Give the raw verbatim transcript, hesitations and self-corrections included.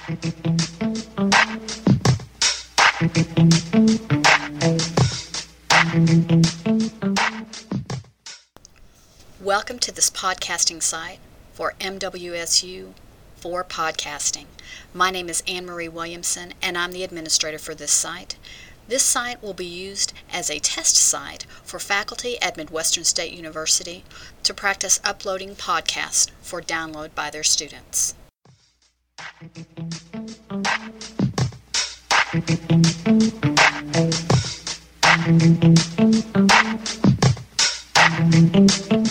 Welcome to this podcasting site for M W S U for Podcasting. My name is Anne Marie Williamson, and I'm the administrator for this site. This site will be used as a test site for faculty at Midwestern State University to practice uploading podcasts for download by their students. Thank you.